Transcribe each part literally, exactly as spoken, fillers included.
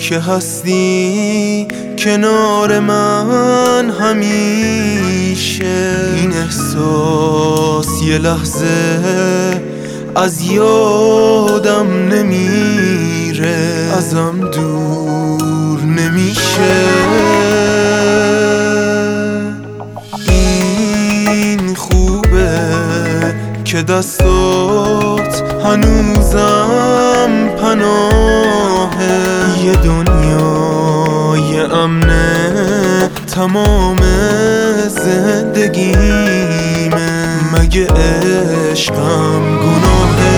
که هستی کنار من همیشه. این احساس یه لحظه از یادم نمیره، ازم دور نمیشه. این خوبه که دستات هنوزم پناهه، یه دنیای امنه تمام زندگیمه. مگه عشقم گناهه؟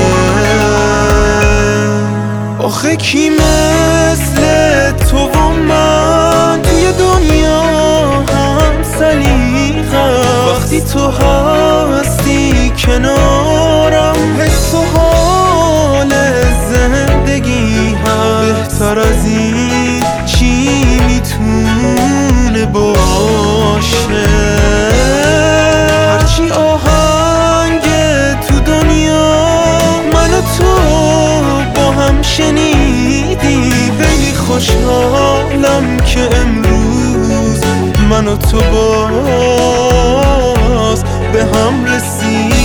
آخه کی مثل تو و من توی دنیا هم سلیقه؟ وقتی تو هستی کنارم حس و حال زندگی هم بهتر از این چی میتونه باشه؟ هرچی آهنگ تو دنیا من و تو با هم شنیدی، خیلی خوشحالم که امروز من و تو باز به هم رسیدیم.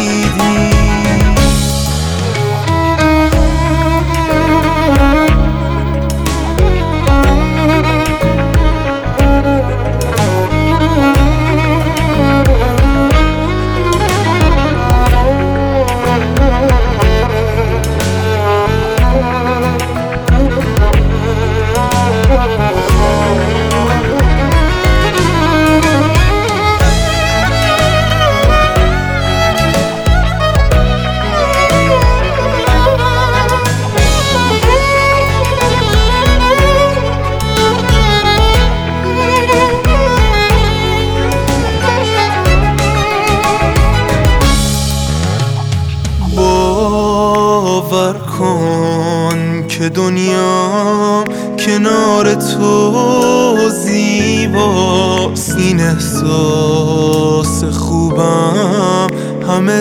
باور کن که دنیا کنار تو زیباست. این احساس خوبم همه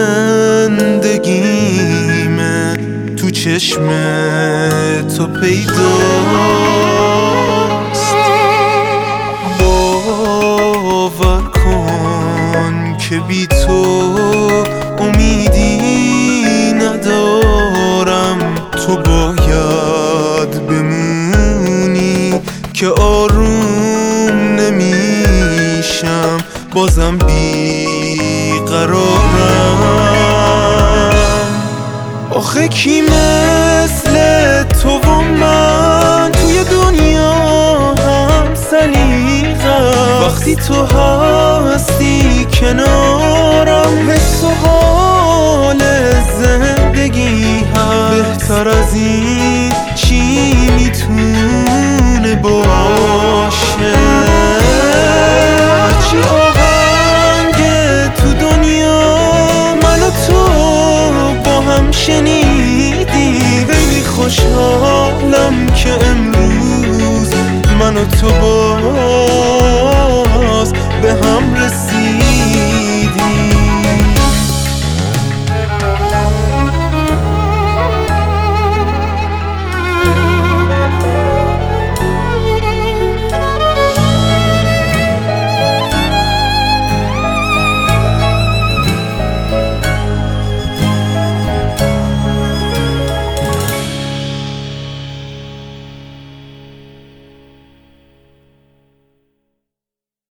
زندگیمه، تو چشم تو پیداست. باور کن که بی تو امیدی ندارم، تو باید بمونی که آروم نمیشم، بازم بیقرارم. آخه کی مثل تو و من توی دنیا هم سلیقه؟ وقتی تو هستی کنارم حس و حال زندگی هم بهتر از این چی میتونه باشه؟ هرچی آهنگ تو دنیا من و تو با هم شنیدی، خیلی خوشحالم که امروز من و تو باز به هم رسیدیم.